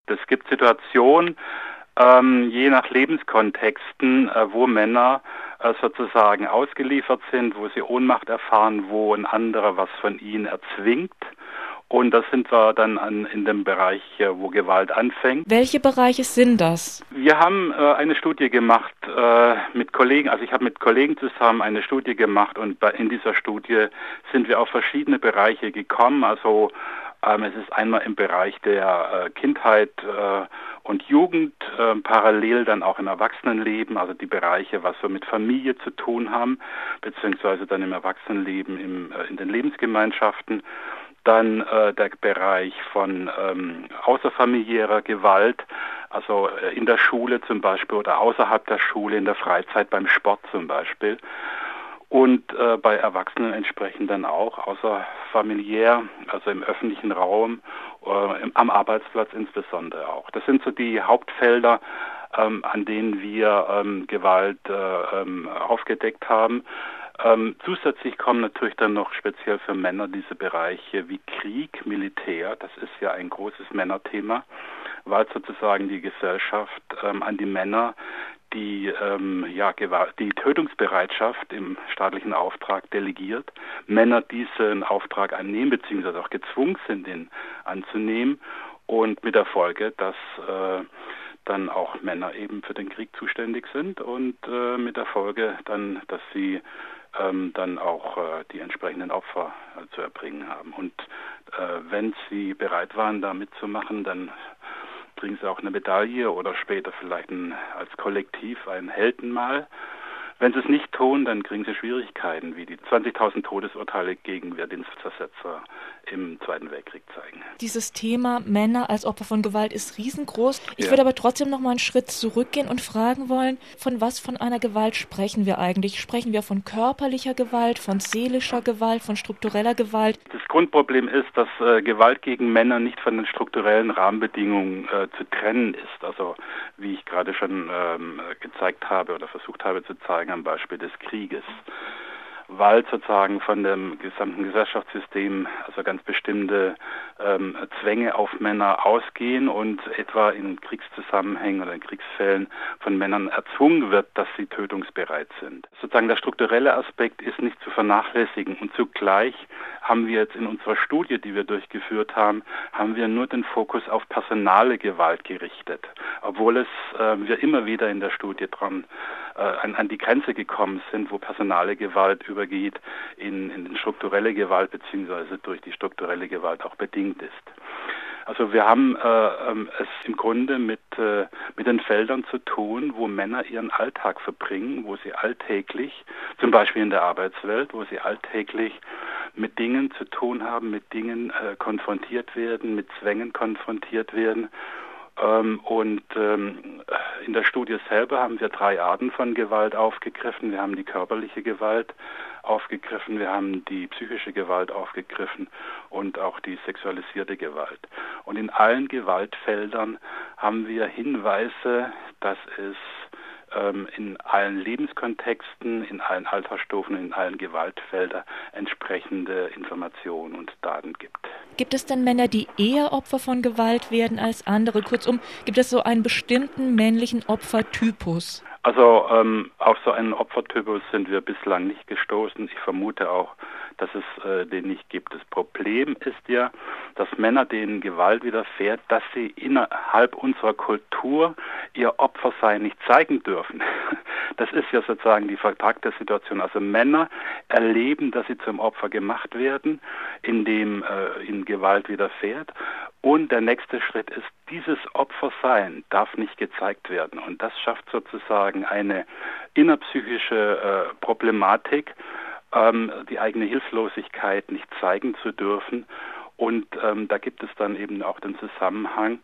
Es gibt Situationen, je nach Lebenskontexten, wo Männer sozusagen ausgeliefert sind, wo sie Ohnmacht erfahren, wo ein anderer was von ihnen erzwingt. Und das sind wir dann in dem Bereich, wo Gewalt anfängt. Welche Bereiche sind das? Wir haben eine Studie gemacht mit Kollegen, also ich habe mit Kollegen zusammen eine Studie gemacht und in dieser Studie sind wir auf verschiedene Bereiche gekommen. Also es ist einmal im Bereich der Kindheit und Jugend, parallel dann auch im Erwachsenenleben, also die Bereiche, was wir mit Familie zu tun haben, beziehungsweise dann im Erwachsenenleben in den Lebensgemeinschaften. Dann der Bereich von außerfamiliärer Gewalt, also in der Schule zum Beispiel oder außerhalb der Schule, in der Freizeit, beim Sport zum Beispiel. Und bei Erwachsenen entsprechend dann auch außerfamiliär, also im öffentlichen Raum, am Arbeitsplatz insbesondere auch. Das sind so die Hauptfelder, an denen wir Gewalt aufgedeckt haben. Zusätzlich kommen natürlich dann noch speziell für Männer diese Bereiche wie Krieg, Militär. Das ist ja ein großes Männerthema, weil sozusagen die Gesellschaft an die Männer die Tötungsbereitschaft im staatlichen Auftrag delegiert. Männer diesen Auftrag annehmen, beziehungsweise auch gezwungen sind, ihn anzunehmen. Und mit der Folge, dass dann auch Männer eben für den Krieg zuständig sind und mit der Folge dann, dass sie dann auch die entsprechenden Opfer zu erbringen haben. Und wenn sie bereit waren, da mitzumachen, dann kriegen sie auch eine Medaille oder später vielleicht als Kollektiv ein Heldenmal. Wenn sie es nicht tun, dann kriegen sie Schwierigkeiten, wie die 20.000 Todesurteile gegen Wehrdienstversetzer im Zweiten Weltkrieg zeigen. Dieses Thema Männer als Opfer von Gewalt ist riesengroß. Ich würde aber trotzdem noch mal einen Schritt zurückgehen und fragen wollen, von einer Gewalt sprechen wir eigentlich? Sprechen wir von körperlicher Gewalt, von seelischer Gewalt, von struktureller Gewalt? Das Grundproblem ist, dass Gewalt gegen Männer nicht von den strukturellen Rahmenbedingungen zu trennen ist. Also wie ich gerade schon gezeigt habe oder versucht habe zu zeigen am Beispiel des Krieges. Weil sozusagen von dem gesamten Gesellschaftssystem also ganz bestimmte Zwänge auf Männer ausgehen und etwa in Kriegszusammenhängen oder in Kriegsfällen von Männern erzwungen wird, dass sie tötungsbereit sind. Sozusagen der strukturelle Aspekt ist nicht zu vernachlässigen und zugleich haben wir jetzt in unserer Studie, die wir durchgeführt haben, haben wir nur den Fokus auf personale Gewalt gerichtet, obwohl wir immer wieder in der Studie an die Grenze gekommen sind, wo personale Gewalt übergeht in strukturelle Gewalt beziehungsweise durch die strukturelle Gewalt auch bedingt ist. Also wir haben es im Grunde mit den Feldern zu tun, wo Männer ihren Alltag verbringen, wo sie alltäglich, zum Beispiel in der Arbeitswelt, wo sie alltäglich mit Dingen zu tun haben, mit Dingen konfrontiert werden, mit Zwängen konfrontiert werden. Und in der Studie selber haben wir 3 Arten von Gewalt aufgegriffen. Wir haben die körperliche Gewalt aufgegriffen, wir haben die psychische Gewalt aufgegriffen und auch die sexualisierte Gewalt. Und in allen Gewaltfeldern haben wir Hinweise, dass es in allen Lebenskontexten, in allen Altersstufen, in allen Gewaltfeldern entsprechende Informationen und Daten gibt. Gibt es denn Männer, die eher Opfer von Gewalt werden als andere? Kurzum, gibt es so einen bestimmten männlichen Opfertypus? Also auf so einen Opfertypus sind wir bislang nicht gestoßen. Ich vermute auch, dass es den nicht gibt. Das Problem ist ja, dass Männer, denen Gewalt widerfährt, dass sie innerhalb unserer Kultur ihr Opfersein nicht zeigen dürfen. Das ist ja sozusagen die vertragte Situation. Also Männer erleben, dass sie zum Opfer gemacht werden, indem ihnen Gewalt widerfährt. Und der nächste Schritt ist, dieses Opfersein darf nicht gezeigt werden. Und das schafft sozusagen eine innerpsychische Problematik, die eigene Hilflosigkeit nicht zeigen zu dürfen. Und da gibt es dann eben auch den Zusammenhang,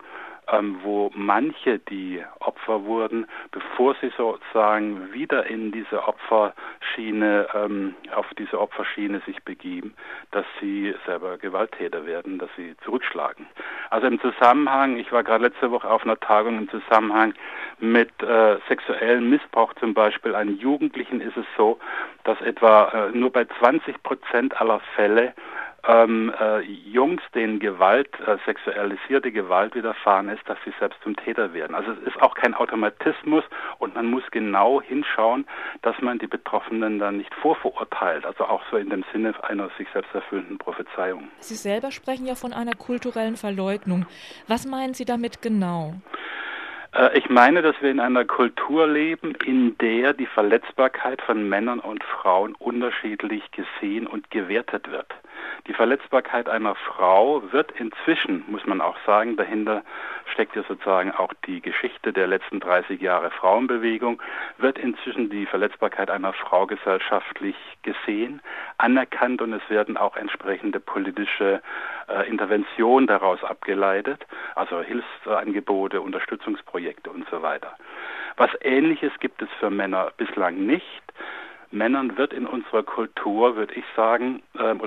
wo manche, die Opfer wurden, bevor sie sozusagen wieder in diese Opferschiene, auf diese Opferschiene sich begeben, dass sie selber Gewalttäter werden, dass sie zurückschlagen. Also im Zusammenhang, ich war gerade letzte Woche auf einer Tagung im Zusammenhang mit sexuellem Missbrauch zum Beispiel an Jugendlichen ist es so, dass etwa nur bei 20% aller Fälle Jungs, denen sexualisierte Gewalt widerfahren ist, dass sie selbst zum Täter werden. Also es ist auch kein Automatismus und man muss genau hinschauen, dass man die Betroffenen dann nicht vorverurteilt, also auch so in dem Sinne einer sich selbst erfüllenden Prophezeiung. Sie selber sprechen ja von einer kulturellen Verleugnung. Was meinen Sie damit genau? Ich meine, dass wir in einer Kultur leben, in der die Verletzbarkeit von Männern und Frauen unterschiedlich gesehen und gewertet wird. Die Verletzbarkeit einer Frau wird inzwischen, muss man auch sagen, dahinter steckt ja sozusagen auch die Geschichte der letzten 30 Jahre Frauenbewegung, wird inzwischen die Verletzbarkeit einer Frau gesellschaftlich gesehen, anerkannt und es werden auch entsprechende politische Interventionen daraus abgeleitet, also Hilfsangebote, Unterstützungsprojekte und so weiter. Was Ähnliches gibt es für Männer bislang nicht. Männern wird in unserer Kultur, würde ich sagen,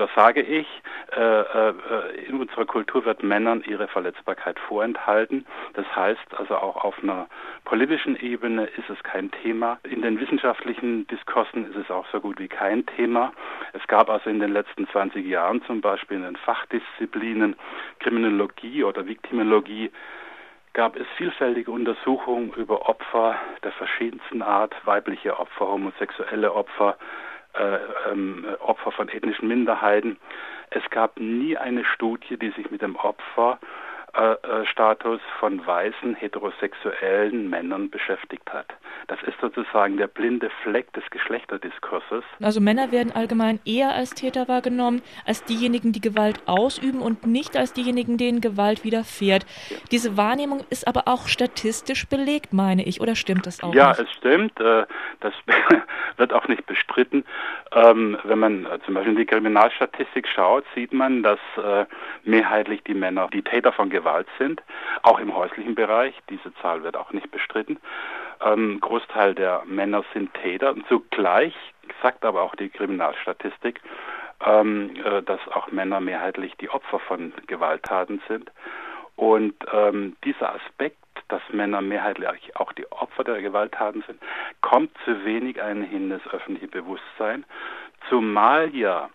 in unserer Kultur wird Männern ihre Verletzbarkeit vorenthalten. Das heißt also auch auf einer politischen Ebene ist es kein Thema. In den wissenschaftlichen Diskursen ist es auch so gut wie kein Thema. Es gab also in den letzten 20 Jahren zum Beispiel in den Fachdisziplinen Kriminologie oder Viktimologie gab es vielfältige Untersuchungen über Opfer der verschiedensten Art, weibliche Opfer, homosexuelle Opfer, Opfer von ethnischen Minderheiten. Es gab nie eine Studie, die sich mit dem Opferstatus von weißen, heterosexuellen Männern beschäftigt hat. Das ist sozusagen der blinde Fleck des Geschlechterdiskurses. Also Männer werden allgemein eher als Täter wahrgenommen, als diejenigen, die Gewalt ausüben und nicht als diejenigen, denen Gewalt widerfährt. Ja. Diese Wahrnehmung ist aber auch statistisch belegt, meine ich, oder stimmt das auch? Ja, nicht? Es stimmt. Das wird auch nicht bestritten. Wenn man zum Beispiel in die Kriminalstatistik schaut, sieht man, dass mehrheitlich die Männer die Täter von Gewalt sind, auch im häuslichen Bereich. Diese Zahl wird auch nicht bestritten. Großteil der Männer sind Täter. Und zugleich sagt aber auch die Kriminalstatistik, dass auch Männer mehrheitlich die Opfer von Gewalttaten sind. Und dieser Aspekt, dass Männer mehrheitlich auch die Opfer der Gewalttaten sind, kommt zu wenig hin das öffentliche Bewusstsein, zumal ja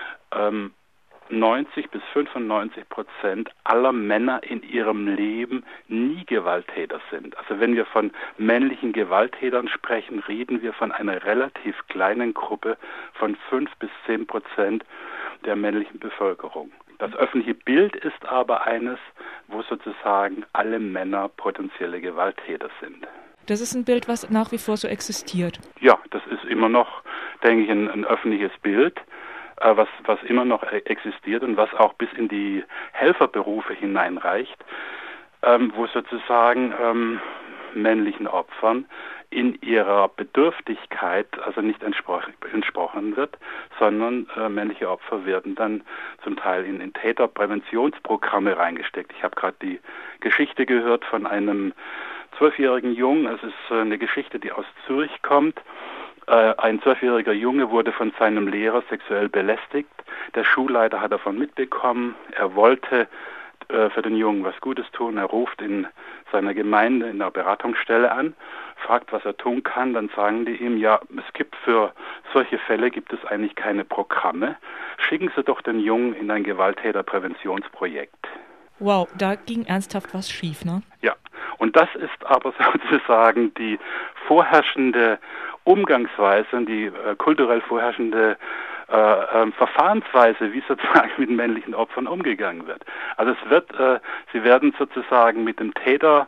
90-95% aller Männer in ihrem Leben nie Gewalttäter sind. Also wenn wir von männlichen Gewalttätern sprechen, reden wir von einer relativ kleinen Gruppe von 5-10% der männlichen Bevölkerung. Das öffentliche Bild ist aber eines, wo sozusagen alle Männer potenzielle Gewalttäter sind. Das ist ein Bild, was nach wie vor so existiert. Ja, das ist immer noch, denke ich, ein öffentliches Bild, was immer noch existiert und was auch bis in die Helferberufe hineinreicht, wo sozusagen männlichen Opfern in ihrer Bedürftigkeit also nicht entsprochen wird, sondern männliche Opfer werden dann zum Teil in Täterpräventionsprogramme reingesteckt. Ich habe gerade die Geschichte gehört von einem 12-jährigen Jungen. Es ist eine Geschichte, die aus Zürich kommt. Ein 12-jähriger Junge wurde von seinem Lehrer sexuell belästigt. Der Schulleiter hat davon mitbekommen. Er wollte für den Jungen was Gutes tun. Er ruft in seiner Gemeinde in der Beratungsstelle an, fragt, was er tun kann. Dann sagen die ihm, ja, es gibt für solche Fälle gibt es eigentlich keine Programme. Schicken Sie doch den Jungen in ein Gewalttäterpräventionsprojekt. Wow, da ging ernsthaft was schief, ne? Ja, und das ist aber sozusagen die vorherrschende Umgangsweise und die kulturell vorherrschende Verfahrensweise, wie sozusagen mit männlichen Opfern umgegangen wird. Also sie werden sozusagen mit dem Täter,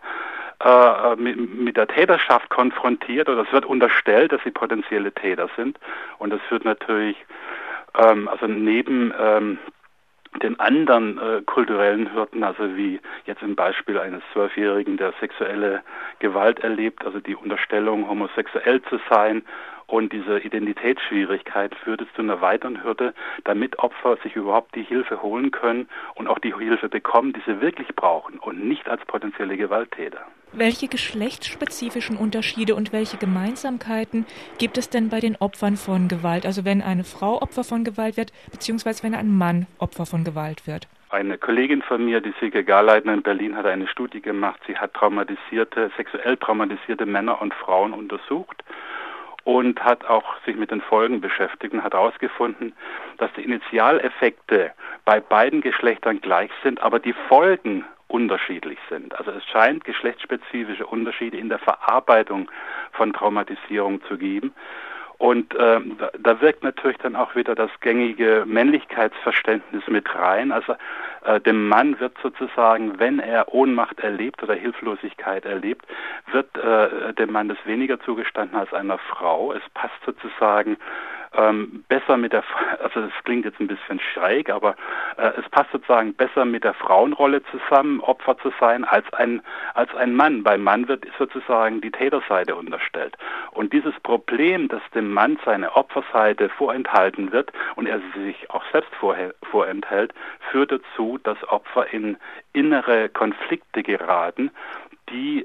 mit der Täterschaft konfrontiert oder es wird unterstellt, dass sie potenzielle Täter sind und das führt natürlich, also neben den anderen kulturellen Hürden, also wie jetzt im Beispiel eines 12-Jährigen, der sexuelle Gewalt erlebt, also die Unterstellung, homosexuell zu sein und diese Identitätsschwierigkeit führt es zu einer weiteren Hürde, damit Opfer sich überhaupt die Hilfe holen können und auch die Hilfe bekommen, die sie wirklich brauchen und nicht als potenzielle Gewalttäter. Welche geschlechtsspezifischen Unterschiede und welche Gemeinsamkeiten gibt es denn bei den Opfern von Gewalt? Also wenn eine Frau Opfer von Gewalt wird, beziehungsweise wenn ein Mann Opfer von Gewalt wird? Eine Kollegin von mir, die Silke Garleitner in Berlin, hat eine Studie gemacht. Sie hat sexuell traumatisierte Männer und Frauen untersucht und hat auch sich mit den Folgen beschäftigt und hat herausgefunden, dass die Initialeffekte bei beiden Geschlechtern gleich sind, aber die Folgen unterschiedlich sind. Also es scheint geschlechtsspezifische Unterschiede in der Verarbeitung von Traumatisierung zu geben. Und da wirkt natürlich dann auch wieder das gängige Männlichkeitsverständnis mit rein. Also dem Mann wird sozusagen, wenn er Ohnmacht erlebt oder Hilflosigkeit erlebt, wird dem Mann das weniger zugestanden als einer Frau. Es passt sozusagen besser mit der, also das klingt jetzt ein bisschen schräg, aber es passt sozusagen besser mit der Frauenrolle zusammen, Opfer zu sein, als ein Mann. Beim Mann wird sozusagen die Täterseite unterstellt. Und dieses Problem, dass dem Mann seine Opferseite vorenthalten wird und er sich auch selbst vorenthält, führt dazu, dass Opfer in innere Konflikte geraten, die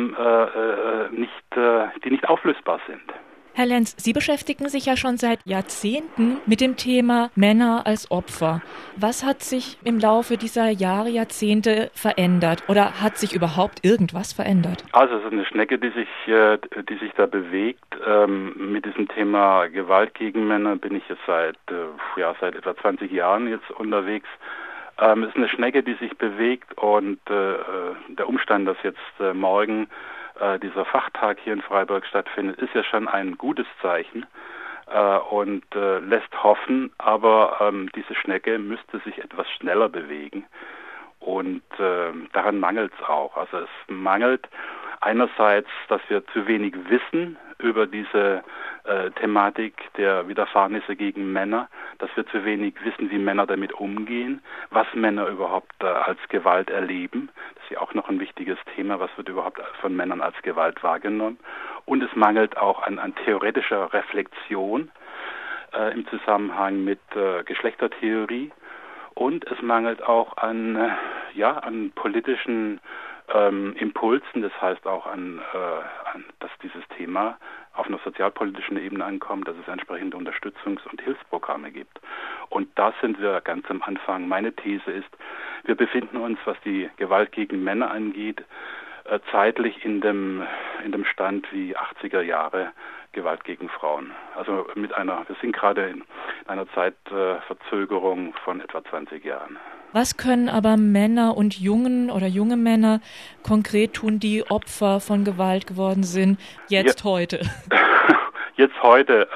nicht auflösbar sind. Herr Lenz, Sie beschäftigen sich ja schon seit Jahrzehnten mit dem Thema Männer als Opfer. Was hat sich im Laufe dieser Jahre, Jahrzehnte verändert? Oder hat sich überhaupt irgendwas verändert? Also es ist eine Schnecke, die sich da bewegt. Mit diesem Thema Gewalt gegen Männer bin ich jetzt seit etwa 20 Jahren jetzt unterwegs. Es ist eine Schnecke, die sich bewegt und der Umstand, dass jetzt morgen dieser Fachtag hier in Freiburg stattfindet, ist ja schon ein gutes Zeichen und lässt hoffen, aber diese Schnecke müsste sich etwas schneller bewegen und daran mangelt es auch. Also es mangelt einerseits, dass wir zu wenig wissen über diese Thematik der Widerfahrnisse gegen Männer, dass wir zu wenig wissen, wie Männer damit umgehen, was Männer überhaupt als Gewalt erleben. Das ist ja auch noch ein wichtiges Thema, was wird überhaupt von Männern als Gewalt wahrgenommen. Und es mangelt auch an theoretischer Reflexion im Zusammenhang mit Geschlechtertheorie. Und es mangelt auch an politischen Impulsen, das heißt auch dass dieses Thema auf einer sozialpolitischen Ebene ankommt, dass es entsprechende Unterstützungs- und Hilfsprogramme gibt. Und da sind wir ganz am Anfang. Meine These ist, wir befinden uns, was die Gewalt gegen Männer angeht, zeitlich in dem Stand wie 80er Jahre Gewalt gegen Frauen. Also wir sind gerade in einer Zeitverzögerung von etwa 20 Jahren. Was können aber Männer und junge Männer konkret tun, die Opfer von Gewalt geworden sind, heute? Jetzt heute.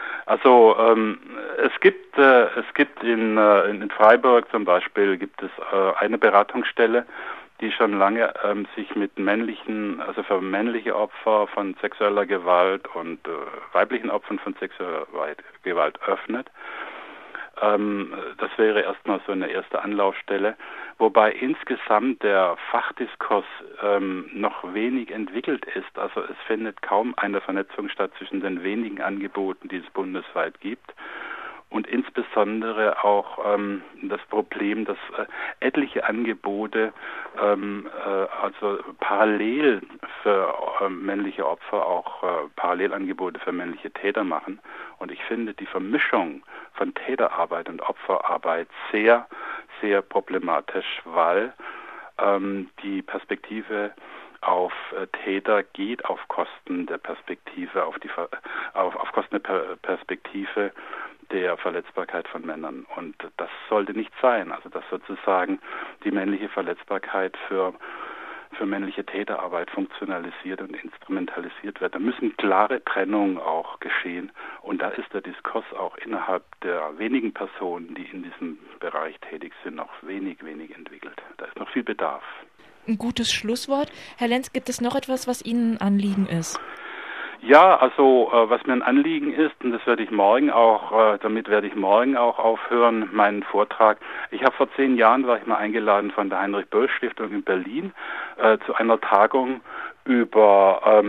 Es gibt in Freiburg zum Beispiel gibt es eine Beratungsstelle, die schon lange sich mit für männliche Opfer von sexueller Gewalt und weiblichen Opfern von sexueller Gewalt öffnet. Das wäre erstmal so eine erste Anlaufstelle, wobei insgesamt der Fachdiskurs noch wenig entwickelt ist. Also es findet kaum eine Vernetzung statt zwischen den wenigen Angeboten, die es bundesweit gibt. Und insbesondere auch das Problem, dass etliche Angebote also parallel für männliche Opfer auch Parallelangebote für männliche Täter machen. Und ich finde die Vermischung von Täterarbeit und Opferarbeit sehr, sehr problematisch, weil die Perspektive auf Täter geht auf Kosten der Perspektive, auf Kosten der Perspektive der Verletzbarkeit von Männern. Und das sollte nicht sein. Also dass sozusagen die männliche Verletzbarkeit für männliche Täterarbeit funktionalisiert und instrumentalisiert wird. Da müssen klare Trennungen auch geschehen. Und da ist der Diskurs auch innerhalb der wenigen Personen, die in diesem Bereich tätig sind, noch wenig entwickelt. Da ist noch viel Bedarf. Ein gutes Schlusswort. Herr Lenz, gibt es noch etwas, was Ihnen ein Anliegen ist? Ja, also was mir ein Anliegen ist, und damit werde ich morgen auch aufhören, meinen Vortrag. Ich habe vor 10 Jahren, war ich mal eingeladen von der Heinrich-Böll-Stiftung in Berlin zu einer Tagung über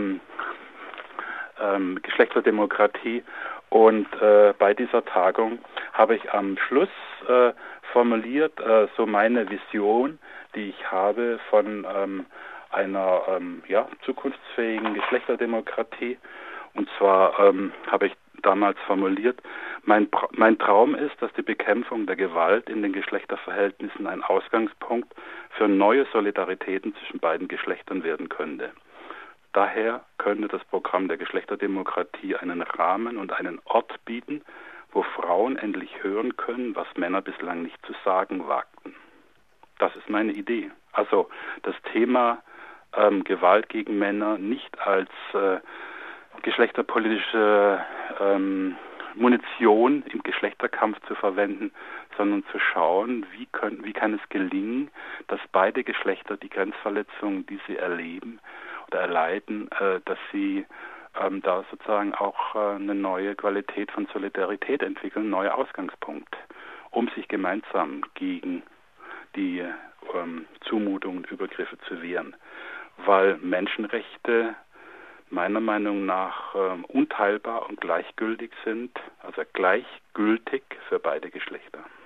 Geschlechterdemokratie. Und bei dieser Tagung habe ich am Schluss formuliert so meine Vision, die ich habe von einer zukunftsfähigen Geschlechterdemokratie. Und zwar habe ich damals formuliert, mein Traum ist, dass die Bekämpfung der Gewalt in den Geschlechterverhältnissen ein Ausgangspunkt für neue Solidaritäten zwischen beiden Geschlechtern werden könnte. Daher könnte das Programm der Geschlechterdemokratie einen Rahmen und einen Ort bieten, wo Frauen endlich hören können, was Männer bislang nicht zu sagen wagten. Das ist meine Idee. Also das Thema Gewalt gegen Männer nicht als geschlechterpolitische Munition im Geschlechterkampf zu verwenden, sondern zu schauen, wie kann es gelingen, dass beide Geschlechter die Grenzverletzungen, die sie erleben oder erleiden, dass sie da sozusagen auch eine neue Qualität von Solidarität entwickeln, einen neuen Ausgangspunkt, um sich gemeinsam gegen die Zumutungen und Übergriffe zu wehren. Weil Menschenrechte meiner Meinung nach unteilbar und gleichgültig sind, also gleichgültig für beide Geschlechter.